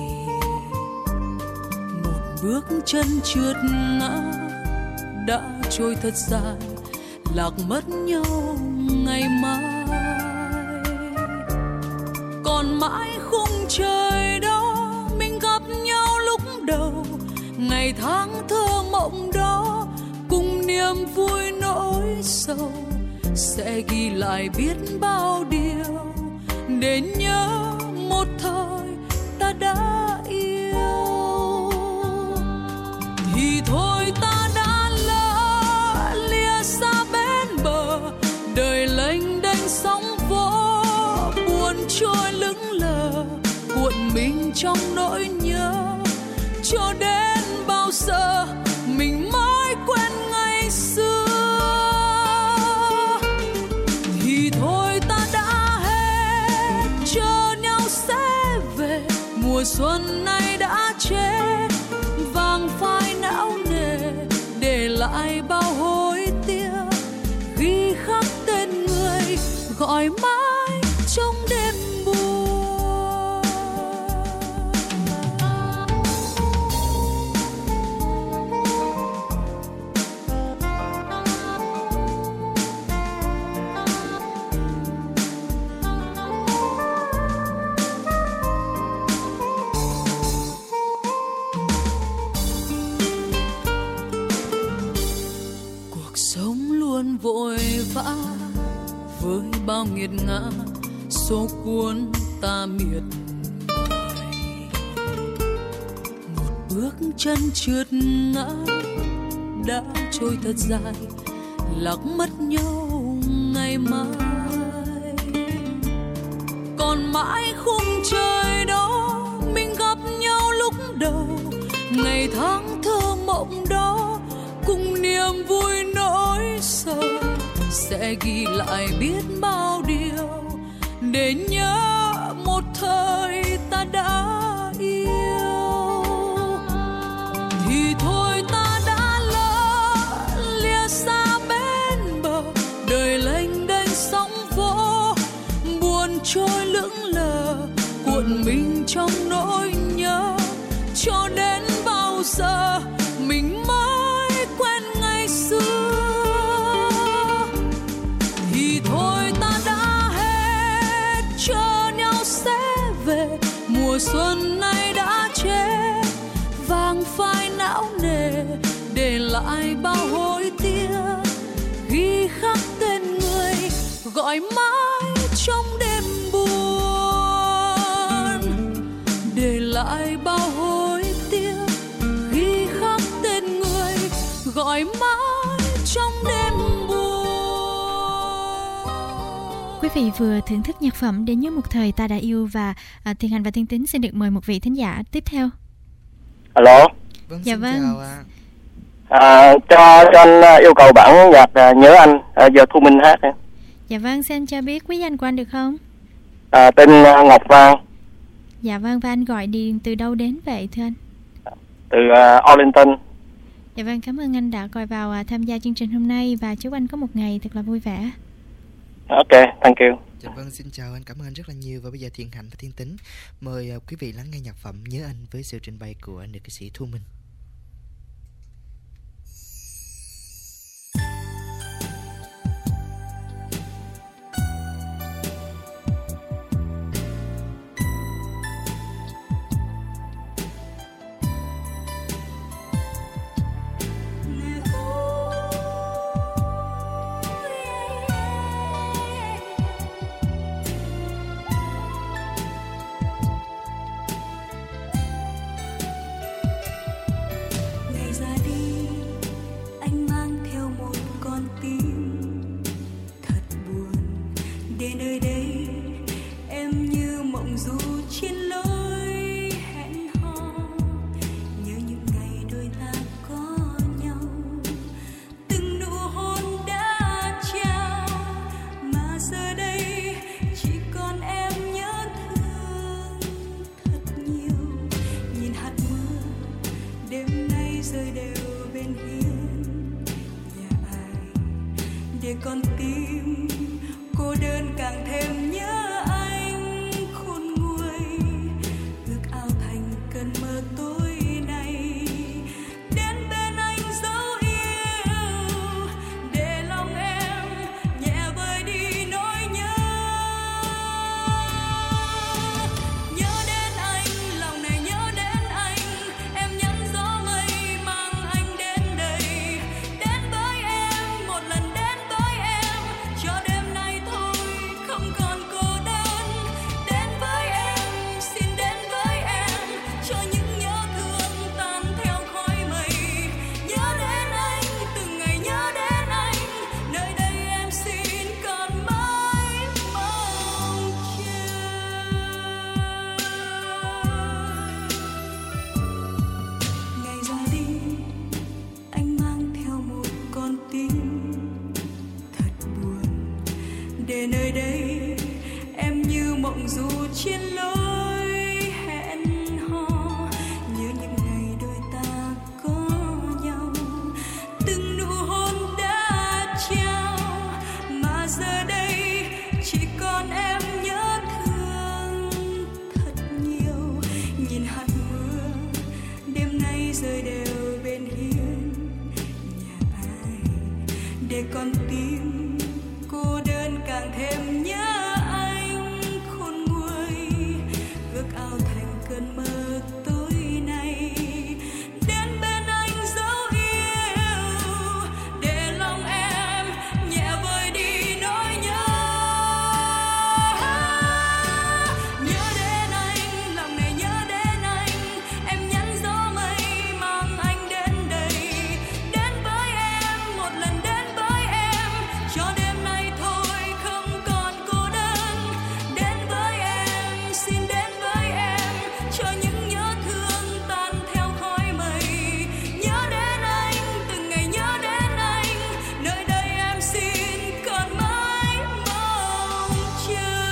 Một bước chân trượt ngã đã trôi thật dài, lạc mất nhau ngày mai. Còn mãi khung trời đó mình gặp nhau lúc đầu, ngày tháng thơ mộng đó cùng niềm vui nỗi sầu, sẽ ghi lại biết bao điều để nhớ một thời ta đã yêu. Thì thôi ta đã lỡ lìa xa bên bờ, đời lênh đênh sóng vỗ buồn trôi lững lờ, cuộn mình trong nỗi nhớ, cho đến bao giờ mình mới quên ngày xưa. Thì thôi ta đã hết, chờ nhau sẽ về, mùa xuân này đã chết, vàng phai não nề để lại bao hối tiếc, ghi khắc tên người gọi mãi trong đêm buồn. Cuộc sống luôn vội vã với bao nghiệt ngã, số cuốn ta miệt bước chân trượt ngã đã trôi thật dài, lạc mất nhau ngày mai. Còn mãi khung trời đó mình gặp nhau lúc đầu, ngày tháng thơ mộng đó cùng niềm vui nỗi sầu, sẽ ghi lại biết bao điều để nhớ một thời ta đã yêu. Thì thôi ta đã lỡ lìa xa bên bờ, đời lênh đênh sóng vỗ, buồn trôi lững lờ, cuộn mình trong nỗi nhớ. Cho đến bao giờ mình mới quen ngày xưa. Thì thôi ta đã hết chờ nhau sẽ về, mùa xuân nay đã chết vàng phai não nề, để lại bao hối tiếc ghi khắc tên người gọi mãi trong đêm buồn, để lại bao hối tiếc ghi khắc tên người gọi mãi trong đêm buồn. Quý vị vừa thưởng thức nhạc phẩm Để Nhớ Một Thời Ta Đã Yêu và à, Thiện Hạnh và Thiên Tính xin được mời một vị thính giả tiếp theo. Alo. Vâng, dạ xin vâng. chào ạ. À, cho cho anh yêu cầu bản nhạc à, Nhớ Anh, à, giờ Thu Minh hát. Dạ vâng, xin cho biết quý danh của anh được không? À, tên à, Ngọc Vang. Dạ vâng, và anh gọi điện từ đâu đến vậy thưa anh? Từ uh, Arlington. Dạ vâng, cảm ơn anh đã gọi vào uh, tham gia chương trình hôm nay và chúc anh có một ngày thật là vui vẻ. Ok, thank you. Dạ vâng, xin chào anh, cảm ơn anh rất là nhiều. Và bây giờ Thiện Hạnh và Thiên Tính mời uh, quý vị lắng nghe nhạc phẩm Nhớ Anh với sự trình bày của nữ ca sĩ Thu Minh. Con tim cô đơn càng thêm nhớ anh khôn nguôi, ước ao thành cơn mơ tối nay, đến bên anh dấu yêu để lòng em nhẹ vơi đi nỗi nhớ. Nhớ đến anh, lòng này nhớ đến anh, em nhắn gió mây mang anh đến đây, đến với em một lần đến cho đêm nay thôi không còn cô đơn, đến với em xin đến với em cho những nhớ thương tan theo khói mây. Nhớ đến anh từng ngày nhớ đến anh, nơi đây em xin còn mãi mong chờ. Ngày ra đi anh mang theo một con tim để nơi đây em như mộng du trên lối hẹn hò, nhớ những ngày đôi ta có nhau, từng nụ hôn đã trao mà giờ đây chỉ còn em nhớ thương thật nhiều. Nhìn hạt mưa đêm nay rơi đều bên hiên nhà ai, để con tim cô đơn càng thêm nhớ anh khôn nguôi, ước ao thành cơn mơ tối nay, đến bên anh dấu yêu để lòng em nhẹ vơi đi nỗi nhớ. Nhớ đến anh, lòng này nhớ đến anh, em nhắn gió mây cho những nhớ thương tan theo khói mây. Nhớ đến anh, từng ngày nhớ đến anh, nơi đây em xin còn mãi mong chờ.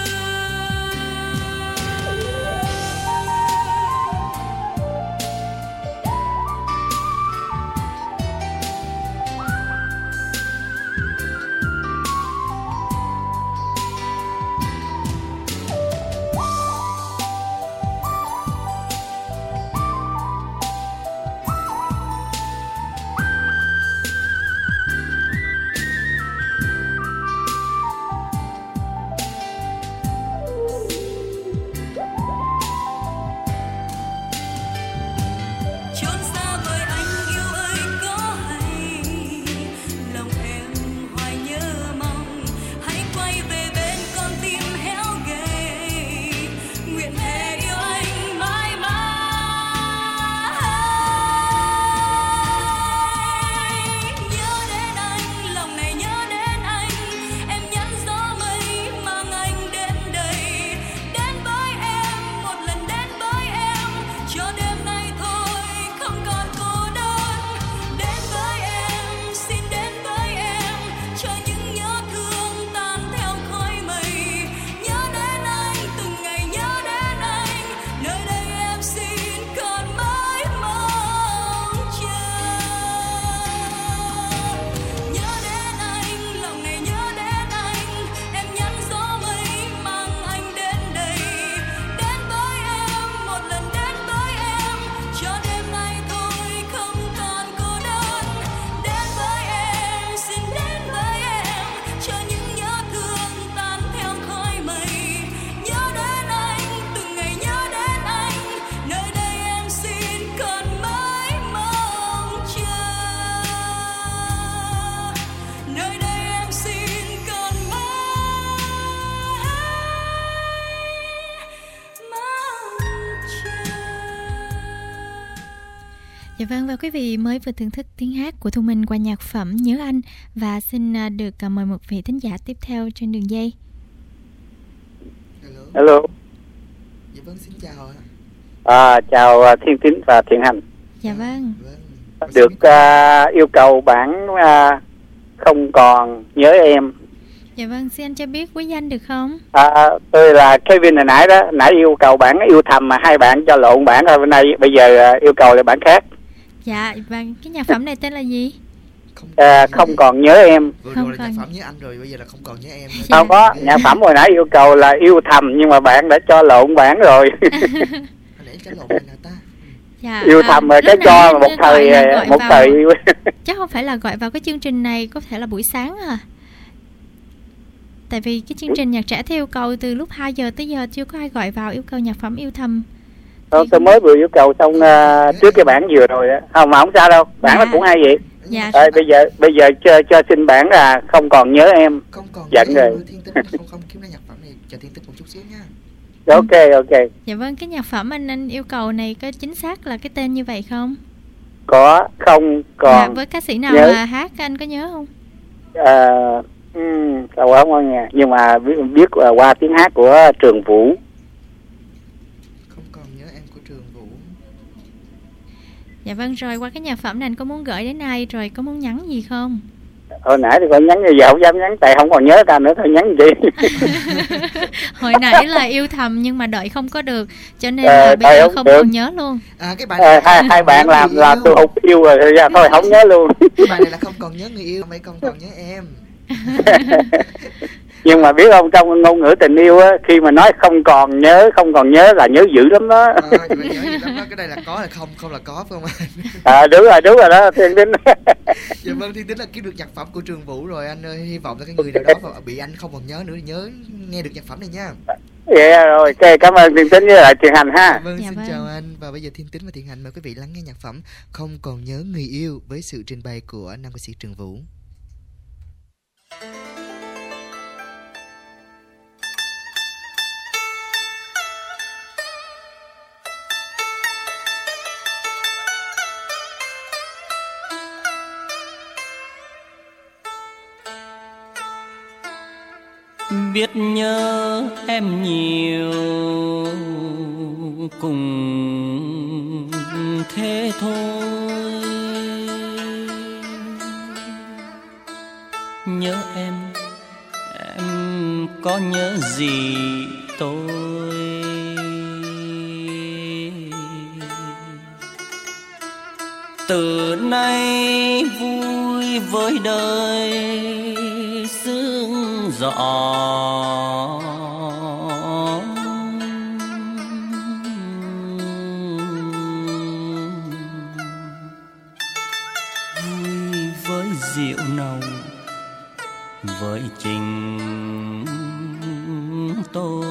Chốn xa vời anh yêu ơi có hay, lòng em hoài nhớ mong, hãy quay về bên con tim héo gầy, nguyện thề yêu anh mãi mãi. Nhớ đến anh, lòng này nhớ đến anh, em nhắn gió mây mang anh đến đây, đến với em một lần, đến với em cho đêm nay thôi không còn cô đơn. Đến với em, xin đến với em cho những nhớ thương tan theo khói mây. Nhớ đến anh, từng ngày nhớ đến anh, nơi đây em xin còn mãi mong chờ. Nhớ đến anh, lòng này nhớ đến anh, em nhắn gió mây mang anh đến đây, đến với em một lần, đến với em cho đêm nay thôi không còn cô đơn. Đến với em, xin đến với em cho những nhớ thương tan theo khói mây. Nhớ đến anh, từng ngày nhớ đến anh, nơi đây em xin còn mãi mong chờ. Nơi đây em xin còn mãi mong chờ. Dạ vâng, và quý vị mới vừa thưởng thức tiếng hát của Thu Minh qua nhạc phẩm Nhớ Anh, và xin à, được à, mời một vị thính giả tiếp theo trên đường dây. Hello. Dạ vâng, xin chào ạ. À, chào à, Thiên Tín và Thiện Hành. Dạ vâng. Được à, yêu cầu bản à, Không Còn Nhớ Em. Dạ vâng, xin anh cho biết quý danh được không? À, tôi là Kevin hồi nãy đó, nãy yêu cầu bản Yêu Thầm mà hai bạn cho lộn bản rồi, bên đây bây giờ à, yêu cầu là bản khác. Dạ, và cái nhạc phẩm này tên là gì? À, Không Còn Nhớ Em. Vừa Không rồi là còn. nhạc phẩm Nhớ Anh rồi, bây giờ là Không Còn Nhớ Em. Không có, nhạc phẩm hồi nãy yêu cầu là Yêu Thầm nhưng mà bạn đã cho lộn bản rồi. Dạ, Yêu à, Thầm rồi lúc cái nãy cho anh một gọi thời là gọi một vào- thời Chắc không phải là gọi vào cái chương trình này, có thể là buổi sáng à. Tại vì cái chương trình nhạc trẻ theo yêu cầu từ lúc hai giờ tới giờ chưa có ai gọi vào yêu cầu nhạc phẩm Yêu Thầm. Tôi, tôi mới vừa yêu cầu xong uh, trước cái bản vừa rồi đó. Không mà không sao đâu, bản nó cũng hay vậy. Dạ. Rồi, bây giờ bây giờ cho, cho xin bản là Không Còn Nhớ Em. Không còn Giận nhớ rồi. em, Thiên Tính không không kiếm ra nhạc phẩm này, chờ Thiên Tính một chút xíu nha. Ok ok. Dạ vâng, cái nhạc phẩm anh anh yêu cầu này có chính xác là cái tên như vậy không? Có Không Còn Dạ, với ca sĩ nào nhớ. mà hát anh có nhớ không? À, um, câu không có nghe nhưng mà biết, biết uh, qua tiếng hát của Trường Vũ. Không Còn Nhớ Em của Trường Vũ. Dạ vâng, rồi qua cái nhạc phẩm này anh có muốn gửi đến ai, rồi có muốn nhắn gì không? Hồi nãy thì con nhắn, như giờ không dám nhắn tại không còn nhớ ta nữa, thôi nhắn gì. Hồi nãy là Yêu Thầm nhưng mà đợi không có được, cho nên Ờ, là bây giờ không không được. còn nhớ luôn. À, cái bài À, hai hai bạn làm làm tôi hụt yêu rồi, thôi ra thôi không nhớ luôn. Cái bài này là Không Còn Nhớ Người Yêu, mấy Không Còn Nhớ Em. Nhưng mà biết không, trong ngôn ngữ tình yêu á, khi mà nói không còn nhớ, không còn nhớ là nhớ dữ lắm đó. À, vậy mà nhớ gì lắm đó, cái đây là có là không, không là có phải không anh? À, đúng rồi, đúng rồi đó, Thiên Tính. Dạ vâng, Thiên Tính là kiếm được nhạc phẩm của Trường Vũ rồi, anh ơi, hy vọng là cái người nào đó mà bị anh không còn nhớ nữa nhớ nghe được nhạc phẩm này nha. Dạ rồi, ok, cảm ơn Thiên Tính với lại Thiện Hành ha. Dạ vâng, Dạ xin vâng. chào anh, và bây giờ Thiên Tính và Thiện Hành mời quý vị lắng nghe nhạc phẩm Không Còn Nhớ Người Yêu với sự trình bày của nam ca sĩ Trường Vũ. Biết nhớ em nhiều cùng thế thôi. Nhớ em, em có nhớ gì tôi? Từ nay vui với đời sương gió, vui với rượu nồng, với tình tôi.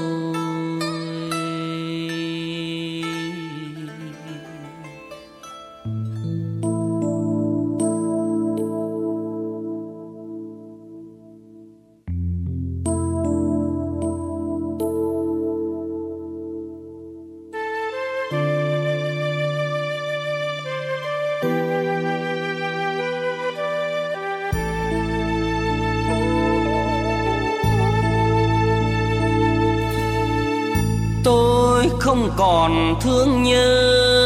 Tôi không còn thương nhớ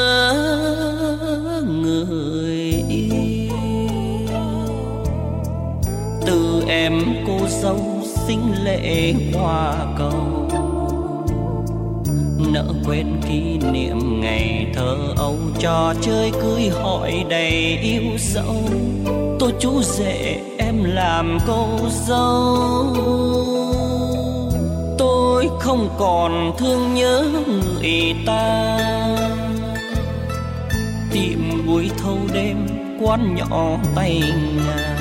người yêu. Từ em cô dâu xinh lệ hoa cầu, nỡ quên kỷ niệm ngày thơ ấu, trò chơi cưới hỏi đầy yêu dấu. Tôi chú rể em làm cô dâu. Tôi không còn thương nhớ người ta, tiệm buổi thâu đêm quán nhỏ tay ngà.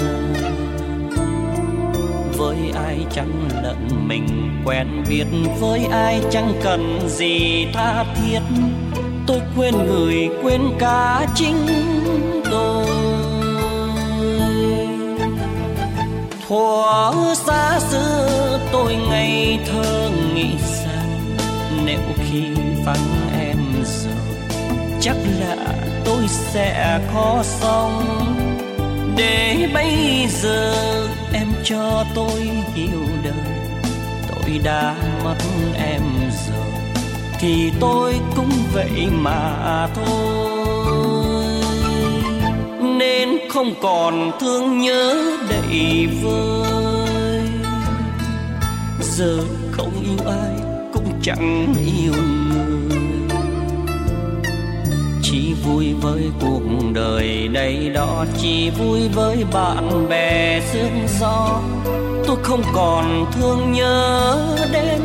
Với ai chẳng lẫn mình quen biết, với ai chẳng cần gì tha thiết. Tôi quên người quên cả chính tôi. Thuở xa xưa tôi ngây thơ nghĩ rằng nếu khi vắng em rồi, chắc là tôi sẽ khó sống. Để bây giờ em cho tôi hiểu đời, tôi đã mất em rồi thì tôi cũng vậy mà thôi. Nên không còn thương nhớ đầy vơi, giờ không yêu ai cũng chẳng yêu người. Chỉ vui với cuộc đời đây đó, chỉ vui với bạn bè sương gió. Tôi không còn thương nhớ đến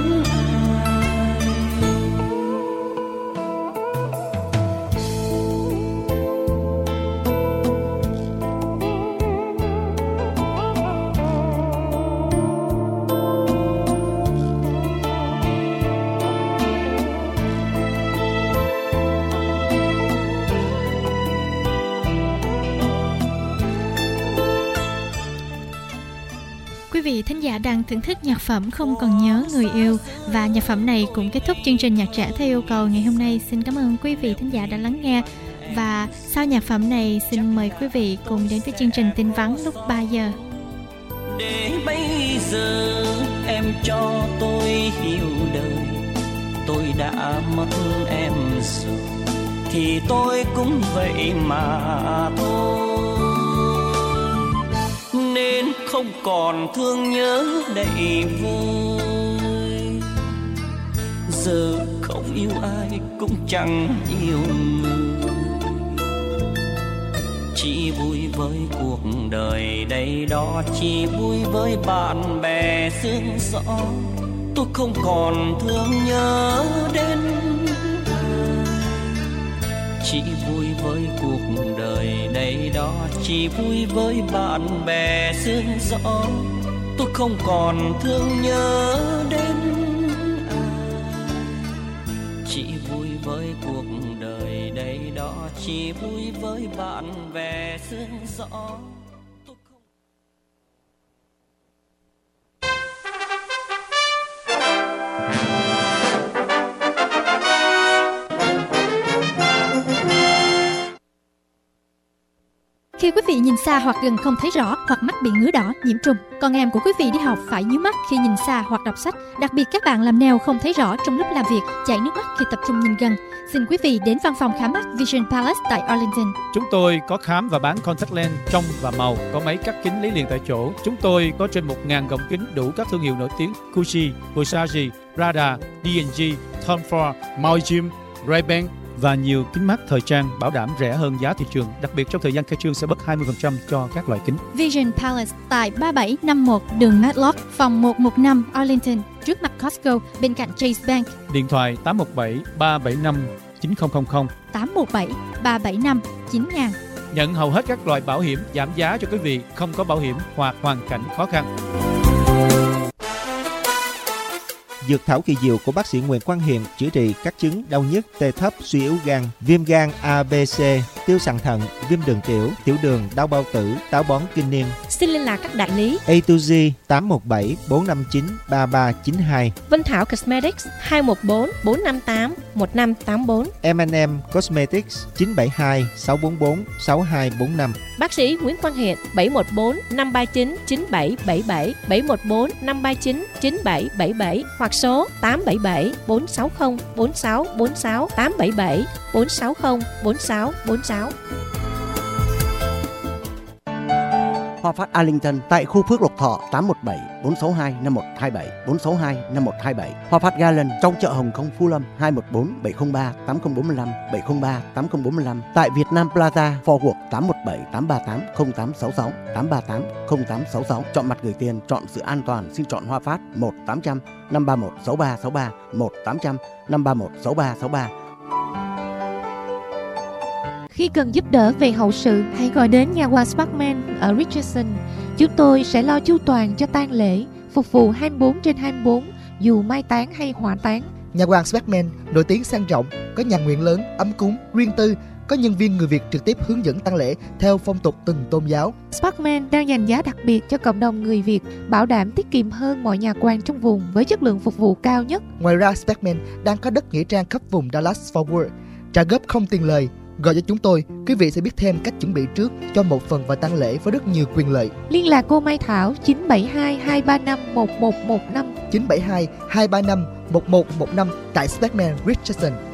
Quý vị thính giả đang thưởng thức nhạc phẩm Không Còn Nhớ Người Yêu, và nhạc phẩm này cũng kết thúc chương trình Nhạc Trẻ Theo Yêu Cầu ngày hôm nay. Xin cảm ơn quý vị thính giả đã lắng nghe, và sau nhạc phẩm này xin mời quý vị cùng đến với chương trình Tin Vắn lúc ba giờ. Để bây giờ em cho tôi hiểu đời, tôi đã mất em rồi thì tôi cũng vậy mà thôi. Nên không còn thương nhớ đầy vơi, giờ không yêu ai cũng chẳng yêu người. Chỉ vui với cuộc đời đây đó, chỉ vui với bạn bè sương gió. Tôi không còn thương nhớ đến chỉ vui với cuộc đời đây đó, chỉ vui với bạn bè sương gió. Tôi không còn thương nhớ đến ai, chỉ vui với cuộc đời đây đó, chỉ vui với bạn bè sương gió. Khi Khi quý vị nhìn xa hoặc gần không thấy rõ, hoặc mắt bị ngứa đỏ, nhiễm trùng, con em của quý vị đi học phải nhíu mắt khi nhìn xa hoặc đọc sách. Đặc biệt các bạn làm nail không thấy rõ trong lúc làm việc, chảy nước mắt khi tập trung nhìn gần. Xin quý vị đến văn phòng khám mắt Vision Palace tại Arlington. Chúng tôi có khám và bán contact lens trong và màu, có máy cắt kính lấy liền tại chỗ. Chúng tôi có trên một nghìn gọng kính đủ các thương hiệu nổi tiếng: Gucci, Versace, Prada, đê and giê, Tom Ford, Montblanc, Ray-Ban và nhiều kính mắt thời trang bảo đảm rẻ hơn giá thị trường. Đặc biệt trong thời gian khai trương sẽ bớt hai mươi phần trăm cho các loại kính. Vision Palace tại ba bảy năm mốt đường Matlock, phòng một một năm Arlington, trước mặt Costco, bên cạnh Chase Bank. Điện thoại tám một bảy ba bảy năm chín không không không, tám một bảy ba bảy năm chín nghìn. Nhận hầu hết các loại bảo hiểm giảm giá cho quý vị không có bảo hiểm hoặc hoàn cảnh khó khăn. Dược thảo kỳ diệu của bác sĩ Nguyễn Quang Hiền chữa trị các chứng đau nhức, tê thấp, suy yếu gan, viêm gan A, B, C, tiêu sàn thận, viêm đường tiểu, tiểu đường, đau bao tử, táo bón kinh niên. Xin liên lạc các đại lý A to Z tám một bảy bốn năm chín ba ba chín hai, Vân Thảo Cosmetics hai một bốn bốn năm tám một năm tám bốn, em and em Cosmetics chín bảy hai sáu bốn bốn sáu hai bốn năm. Bác sĩ Nguyễn Quang Hiền bảy một bốn năm ba chín chín bảy bảy bảy, bảy một bốn năm ba chín chín bảy bảy bảy hoặc số tám bảy bảy bốn sáu không bốn sáu bốn sáu, tám bảy bảy bốn sáu không bốn sáu bốn sáu. Hoa Phát Arlington tại khu Phước Lộc Thọ tám một bảy bốn sáu hai năm một hai bảy bốn sáu hai năm một hai bảy. Hoa Phát Garland trong chợ Hồng Kông Phú Lâm hai một bốn bảy không ba tám không bốn năm bảy không ba tám không bốn năm. Tại Việt Nam Plaza Fort Worth tám một bảy tám ba tám không tám sáu sáu tám ba tám không tám sáu sáu. Chọn mặt gửi tiền, chọn sự an toàn, xin chọn Hoa Phát một tám trăm năm ba một sáu ba sáu ba một tám trăm năm ba một sáu ba sáu ba. Khi cần giúp đỡ về hậu sự, hãy gọi đến nhà quà Sparkman ở Richardson. Chúng tôi sẽ lo chu toàn cho tang lễ, phục vụ hai mươi bốn trên hai mươi bốn, dù mai táng hay hỏa táng. Nhà quà Sparkman nổi tiếng sang trọng, có nhà nguyện lớn, ấm cúng, riêng tư, có nhân viên người Việt trực tiếp hướng dẫn tang lễ theo phong tục từng tôn giáo. Sparkman đang dành giá đặc biệt cho cộng đồng người Việt, bảo đảm tiết kiệm hơn mọi nhà quan trong vùng với chất lượng phục vụ cao nhất. Ngoài ra, Sparkman đang có đất nghĩa trang khắp vùng Dallas Fort Worth, trả góp không tiền lời. Gọi cho chúng tôi, quý vị sẽ biết thêm cách chuẩn bị trước cho một phần vào tang lễ với rất nhiều quyền lợi. Liên lạc cô Mai Thảo chín bảy hai hai ba năm một một một năm, chín bảy hai hai ba năm một một một năm tại Sparkman Richardson.